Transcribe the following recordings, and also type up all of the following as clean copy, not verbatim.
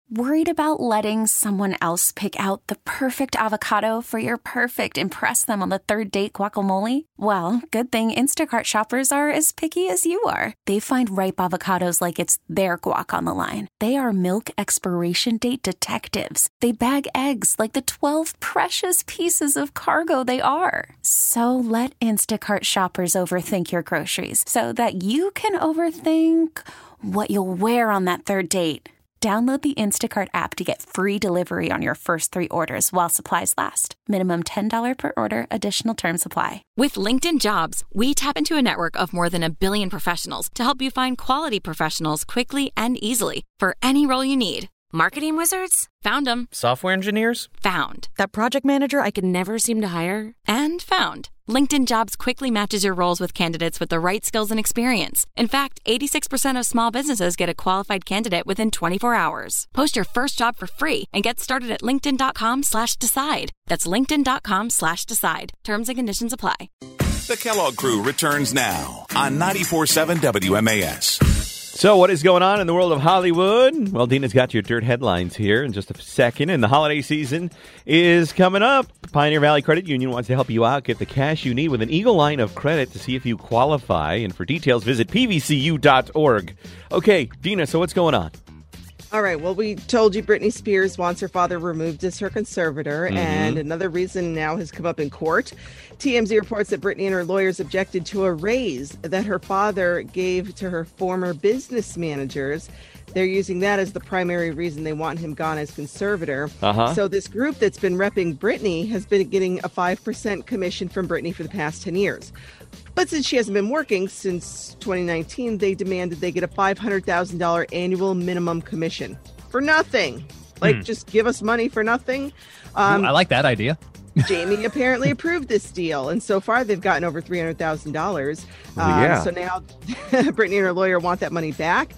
Worried about letting someone else pick out the perfect avocado for your perfect impress them on the third date guacamole? Well, good thing Instacart shoppers are as picky as you are. They find ripe avocados like it's their guac on the line. They are milk expiration date detectives. They bag eggs like the 12 precious pieces of cargo they are. So let Instacart shoppers overthink your groceries so that you can overthink what you'll wear on that third date. Download the Instacart app to get free delivery on your first 3 orders while supplies last. Minimum $10 per order. Additional terms apply. With LinkedIn Jobs, we tap into a network of more than 1 billion professionals to help you find quality professionals quickly and easily for any role you need. Marketing wizards? Found them. Software engineers? Found. That project manager I could never seem to hire? And found. LinkedIn Jobs quickly matches your roles with candidates with the right skills and experience. In fact, 86% of small businesses get a qualified candidate within 24 hours. Post your first job for free and get started at linkedin.com/decide. That's linkedin.com/decide. Terms and conditions apply. The Kellogg Crew returns now on 94.7 WMAS. So what is going on in the world of Hollywood? Well, Dina's got your dirt headlines here in just a second, and the holiday season is coming up. Pioneer Valley Credit Union wants to help you out. Get the cash you need with an Eagle line of credit to see if you qualify. And for details, visit pvcu.org. Okay, Dina, so what's going on? All right. Well, we told you Britney Spears wants her father removed as her conservator, and another reason now has come up in court. TMZ reports that Britney and her lawyers objected to a raise that her father gave to her former business managers. They're using that as the primary reason they want him gone as conservator. So this group that's been repping Britney has been getting a 5% commission from Britney for the past 10 years. But since she hasn't been working since 2019, they demanded they get a $500,000 annual minimum commission for nothing. Like, just give us money for nothing. I like that idea. Jamie apparently approved this deal, and so far they've gotten over $300,000. So now Britney and her lawyer want that money back.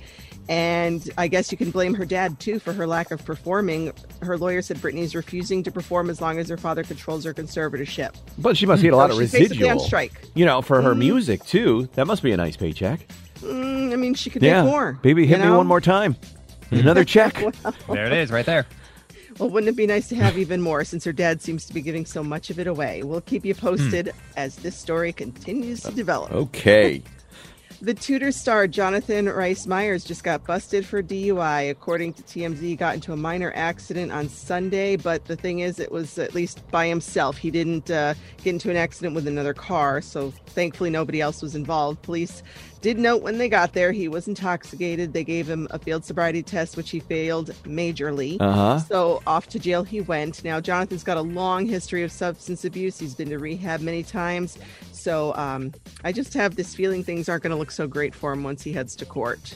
And I guess you can blame her dad, too, for her lack of performing. Her lawyer said Britney is refusing to perform as long as her father controls her conservatorship. But she must get a lot of residual. Basically on strike. You know, for her music, too. That must be a nice paycheck. I mean, she could make more. Baby, hit me one more time. Another check. There it is, right there. Well, wouldn't it be nice to have even more since her dad seems to be giving so much of it away? We'll keep you posted as this story continues to develop. Okay. The Tudor star Jonathan Rhys Meyers just got busted for DUI. According to TMZ, he got into a minor accident on Sunday, but the thing is, it was at least by himself. He didn't get into an accident with another car, so thankfully nobody else was involved. Police did note when they got there he was intoxicated. They gave him a field sobriety test, which he failed majorly. So off to jail he went. Now, Jonathan's got a long history of substance abuse. He's been to rehab many times. So I just have this feeling things aren't going to look so great for him once he heads to court.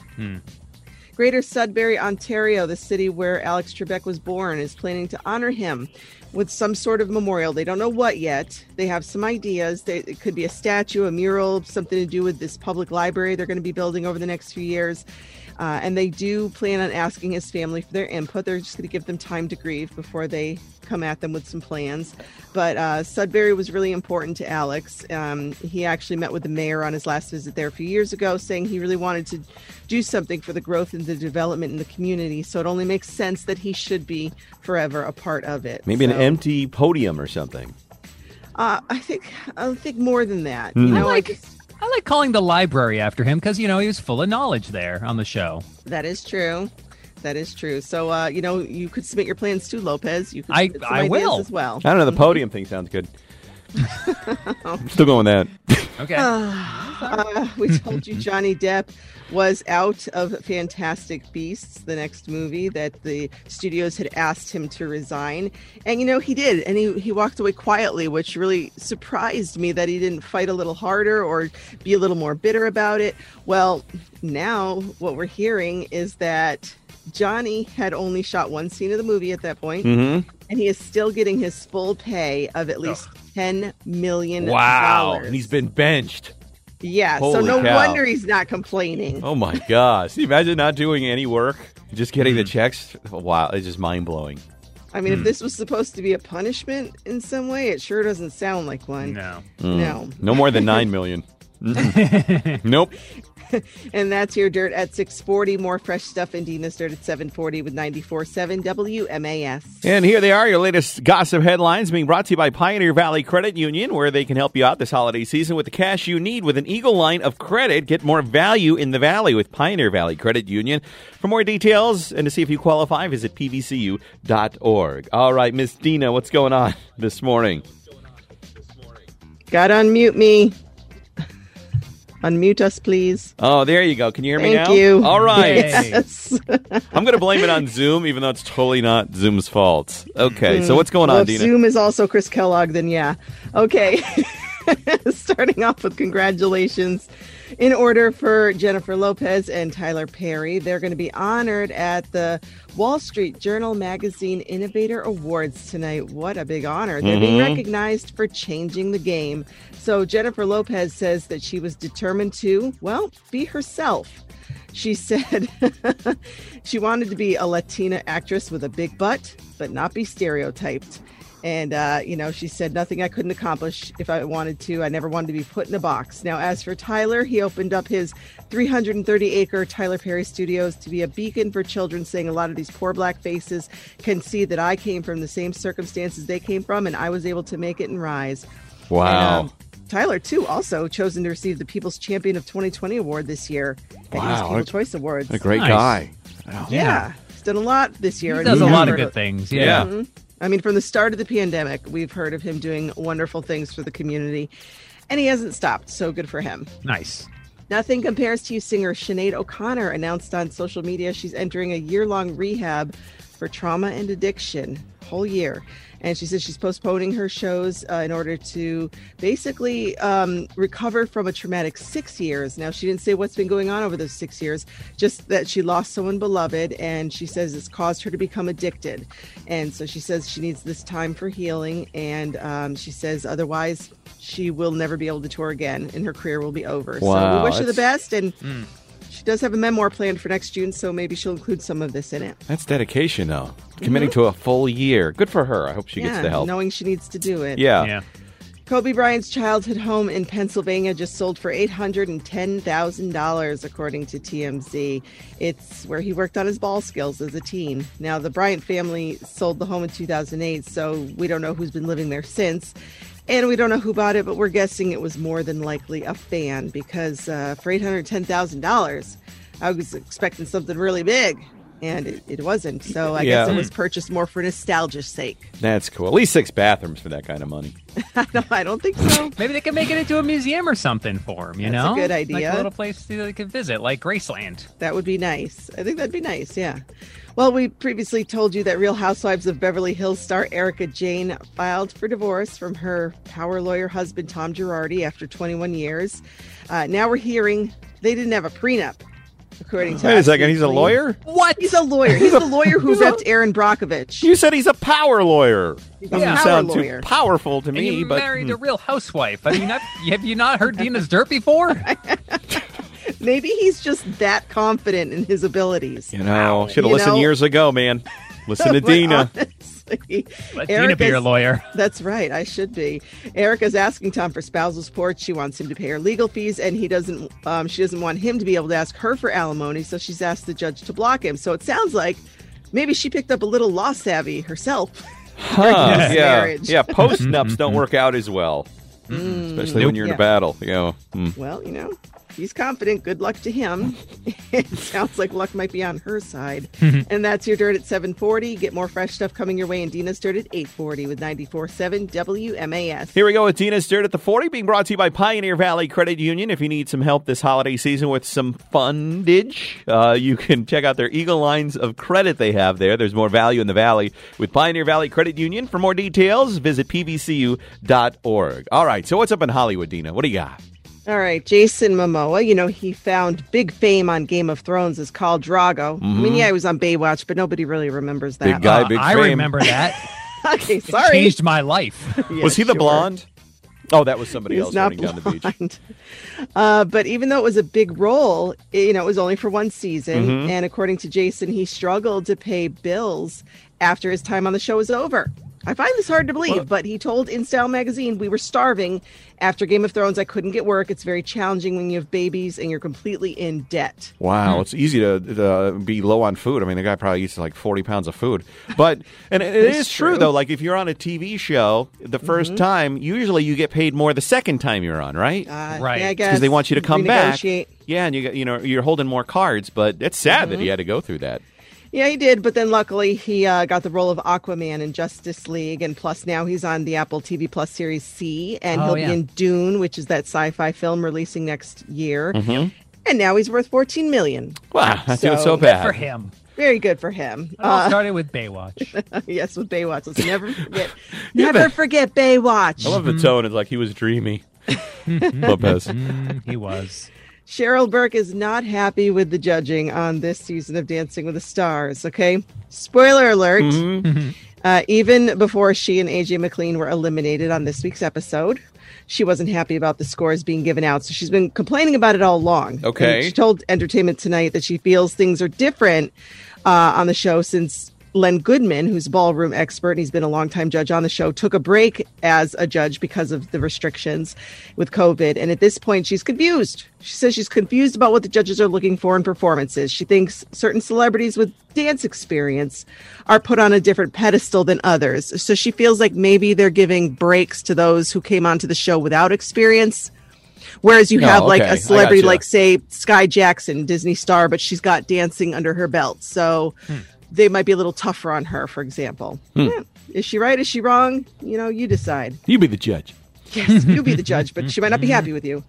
Greater Sudbury, Ontario, the city where Alex Trebek was born, is planning to honor him with some sort of memorial. They don't know what yet. They have some ideas. It could be a statue, a mural, something to do with this public library they're going to be building over the next few years. And they do plan on asking his family for their input. They're just going to give them time to grieve before they come at them with some plans. But Sudbury was really important to Alex. He actually met with the mayor on his last visit there a few years ago, saying he really wanted to do something for the growth and the development in the community. So it only makes sense that he should be forever a part of it. Maybe an empty podium or something. I think more than that. You know, I like calling the library after him because, you know, he was full of knowledge there on the show. That is true. That is true. So, you know, you could submit your plans too, Lopez. You could submit some I ideas will. as well. I don't know. The podium thing sounds good. Still going with that. Okay. We told you Johnny Depp was out of Fantastic Beasts, the next movie, that the studios had asked him to resign. And, you know, he did. And he walked away quietly, which really surprised me that he didn't fight a little harder or be a little more bitter about it. Well, now what we're hearing is that Johnny had only shot one scene of the movie at that point, and he is still getting his full pay of at least $10 million. Wow. And he's been benched. Yeah, Holy so no cow. wonder he's not complaining. Oh, my gosh. Can you imagine not doing any work? Just getting the checks? Wow, it's just mind-blowing. I mean, if this was supposed to be a punishment in some way, it sure doesn't sound like one. No. No. No more than $9 million. Nope. And that's your Dirt at 6:40. More fresh stuff in Dina's Dirt at 7:40 with 94.7 WMAS. And here they are, your latest gossip headlines being brought to you by Pioneer Valley Credit Union, where they can help you out this holiday season with the cash you need with an Eagle line of credit. Get more value in the Valley with Pioneer Valley Credit Union. For more details and to see if you qualify, visit pvcu.org. All right, Miss Dina, what's going on this morning? Gotta unmute me. Unmute us, please. Oh, there you go. Can you hear me now? Thank you. All right. Yes. I'm going to blame it on Zoom, even though it's totally not Zoom's fault. Okay, so what's going Well, on, if Dina? Zoom is also Chris Kellogg, then yeah. Okay. Starting off with congratulations. In order for Jennifer Lopez and Tyler Perry, they're going to be honored at the Wall Street Journal Magazine Innovator Awards tonight. What a big honor. They're being recognized for changing the game. So Jennifer Lopez says that she was determined to, well, be herself. She said she wanted to be a Latina actress with a big butt, but not be stereotyped. And, she said, nothing I couldn't accomplish if I wanted to. I never wanted to be put in a box. Now, as for Tyler, he opened up his 330-acre Tyler Perry Studios to be a beacon for children, saying a lot of these poor Black faces can see that I came from the same circumstances they came from, and I was able to make it and rise. Wow. And, Tyler, too, also chosen to receive the People's Champion of 2020 award this year at these People's Choice Awards. A great Nice. guy. Wow. Yeah. He's done a lot this year. He and does a we've lot of heard good things. Yeah. Mhm. I mean, from the start of the pandemic, we've heard of him doing wonderful things for the community, and he hasn't stopped, so good for him. Nice. Nothing compares to you. Singer Sinead O'Connor announced on social media she's entering a year-long rehab for trauma and addiction, whole year. And she says she's postponing her shows in order to basically recover from a traumatic 6 years. Now, she didn't say what's been going on over those 6 years, just that she lost someone beloved, and she says it's caused her to become addicted. And so she says she needs this time for healing, and she says otherwise she will never be able to tour again, and her career will be over. So Wow, we wish her the best, and she does have a memoir planned for next June, so maybe she'll include some of this in it. That's dedication, though. Committing to a full year. Good for her. I hope she gets the help. Knowing she needs to do it. Yeah. Kobe Bryant's childhood home in Pennsylvania just sold for $810,000, according to TMZ. It's where he worked on his ball skills as a teen. Now, the Bryant family sold the home in 2008, so we don't know who's been living there since. And we don't know who bought it, but we're guessing it was more than likely a fan, because for $810,000, I was expecting something really big. And it wasn't. So I guess it was purchased more for nostalgia's sake. That's cool. At least 6 bathrooms for that kind of money. I don't think so. Maybe they can make it into a museum or something for him, you That's know? a good idea. Like a little place they could visit, like Graceland. That would be nice. I think that'd be nice, yeah. Well, we previously told you that Real Housewives of Beverly Hills star Erica Jane filed for divorce from her power lawyer husband, Tom Girardi, after 21 years. Now we're hearing they didn't have a prenup. According to Wait a second, he's a Ashley lawyer? What? He's a lawyer. He's the lawyer who ripped Aaron Brockovich. You said he's a power lawyer. Doesn't a power sound lawyer. too powerful to And me, you but married a real housewife. I mean, have you not heard Dina's Dirt before? Maybe he's just that confident in his abilities. should have You listened know? years ago, man. Listen to But Dina. honestly, Let Dina be your lawyer. That's right. I should be. Erica's asking Tom for spousal support. She wants him to pay her legal fees, and he doesn't. She doesn't want him to be able to ask her for alimony, so she's asked the judge to block him. So it sounds like maybe she picked up a little law savvy herself. during this marriage. Yeah, post-nups don't work out as well. Especially when you're in a battle. Well, he's confident. Good luck to him. It sounds like luck might be on her side. And that's your Dirt at 7:40. Get more fresh stuff coming your way in Dina's Dirt at 8:40 with 94.7 WMAS. Here we go with Dina's Dirt at the 40, being brought to you by Pioneer Valley Credit Union. If you need some help this holiday season with some fundage, you can check out their Eagle lines of credit they have there. There's more value in the Valley with Pioneer Valley Credit Union. For more details, visit pvcu.org. All right, so what's up in Hollywood, Dina? What do you got? All right, Jason Momoa, he found big fame on Game of Thrones as Khal Drogo. I mean, he was on Baywatch, but nobody really remembers that. Big guy, big I fame. remember that. Okay, It sorry. changed my life. Yeah, Was he the sure. blonde? Oh, that was somebody He's else not running down the beach. blind. But even though it was a big role, it was only for one season. And according to Jason, he struggled to pay bills after his time on the show was over. I find this hard to believe, but he told InStyle magazine, we were starving after Game of Thrones. I couldn't get work. It's very challenging when you have babies and you're completely in debt. Wow, it's easy to be low on food. I mean, the guy probably eats like 40 pounds of food. But and it is true, though. Like if you're on a TV show, the first time, usually you get paid more the second time you're on, right? Right. Yeah, I guess. Because they want you to come back. Renegotiate. Yeah, and you're holding more cards. But it's sad that he had to go through that. Yeah, he did. But then luckily he got the role of Aquaman in Justice League. And plus now he's on the Apple TV Plus series C. And he'll be in Dune, which is that sci-fi film releasing next year. And now he's worth $14 million. Wow, not doing so bad. For him. Very good for him. It all started with Baywatch. Yes, with Baywatch. Let's never forget. Never forget Baywatch. I love the tone. It's like he was dreamy. Lopez. He was. Cheryl Burke is not happy with the judging on this season of Dancing with the Stars, okay? Spoiler alert. Even before she and AJ McLean were eliminated on this week's episode, she wasn't happy about the scores being given out. So she's been complaining about it all along. Okay. And she told Entertainment Tonight that she feels things are different on the show since Len Goodman, who's a ballroom expert, and he's been a longtime judge on the show, took a break as a judge because of the restrictions with COVID. And at this point, she's confused. She says she's confused about what the judges are looking for in performances. She thinks certain celebrities with dance experience are put on a different pedestal than others. So she feels like maybe they're giving breaks to those who came onto the show without experience. Whereas you have like a celebrity like, say, Sky Jackson, Disney star, but she's got dancing under her belt. So they might be a little tougher on her, for example. Yeah. Is she right? Is she wrong? You know, you decide. You be the judge. Yes, you be the judge, but she might not be happy with you.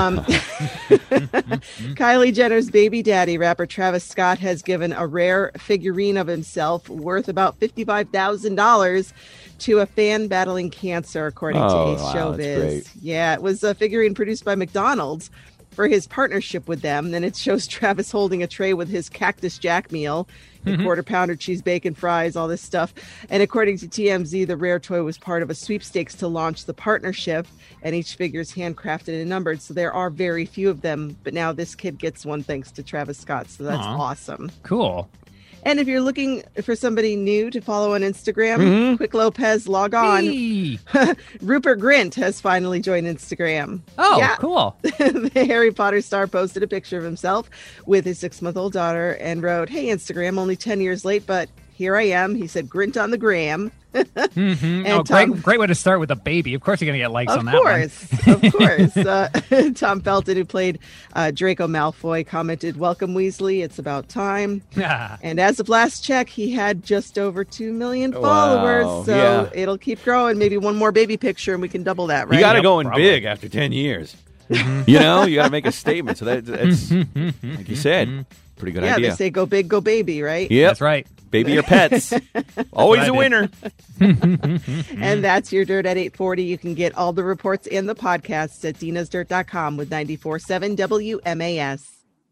Kylie Jenner's baby daddy, rapper Travis Scott, has given a rare figurine of himself worth about $55,000 to a fan battling cancer, according to Ace Showbiz. Yeah, it was a figurine produced by McDonald's for his partnership with them. Then it shows Travis holding a tray with his Cactus Jack meal, a quarter pounder, cheese, bacon, fries, all this stuff. And according to TMZ, the rare toy was part of a sweepstakes to launch the partnership, and each figure is handcrafted and numbered. So there are very few of them, but now this kid gets one thanks to Travis Scott. So that's awesome. Cool. And if you're looking for somebody new to follow on Instagram, Quick Lopez, log on. Hey. Rupert Grint has finally joined Instagram. Oh, yeah. cool. The Harry Potter star posted a picture of himself with his 6-month-old daughter and wrote, "Hey, Instagram, only 10 years late, but here I am." He said, "Grint on the gram." And great way to start with a baby. Of course you're going to get likes on that one. Of course. Tom Felton, who played Draco Malfoy, commented, "Welcome, Weasley. It's about time." And as of last check, he had just over 2 million followers. So it'll keep growing. Maybe one more baby picture and we can double that, right? You got to go in big after 10 years. You know, you got to make a statement. So that's like you said, pretty good idea. Yeah, they say go big, go baby, right? Yeah, That's right. Baby or pets. Always a winner. And that's your Dirt at 840. You can get all the reports and the podcasts at dinasdirt.com with 94.7 WMAS.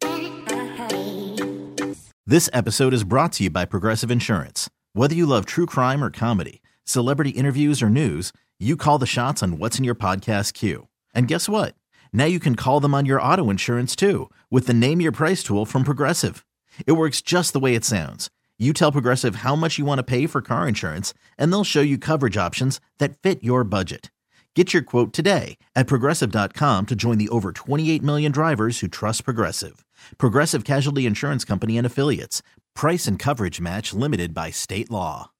This episode is brought to you by Progressive Insurance. Whether you love true crime or comedy, celebrity interviews or news, you call the shots on what's in your podcast queue. And guess what? Now you can call them on your auto insurance too with the Name Your Price tool from Progressive. It works just the way it sounds. You tell Progressive how much you want to pay for car insurance, and they'll show you coverage options that fit your budget. Get your quote today at Progressive.com to join the over 28 million drivers who trust Progressive. Progressive Casualty Insurance Company and Affiliates. Price and coverage match limited by state law.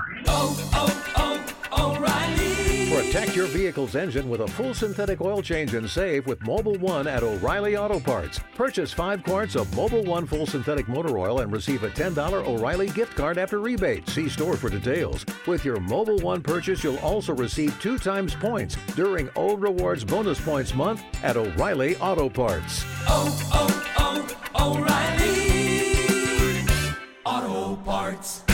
Protect your vehicle's engine with a full synthetic oil change and save with Mobil 1 at O'Reilly Auto Parts. Purchase 5 quarts of Mobil 1 full synthetic motor oil and receive a $10 O'Reilly gift card after rebate. See store for details. With your Mobil 1 purchase, you'll also receive 2 times points during O Rewards Bonus Points Month at O'Reilly Auto Parts. O'Reilly Auto Parts.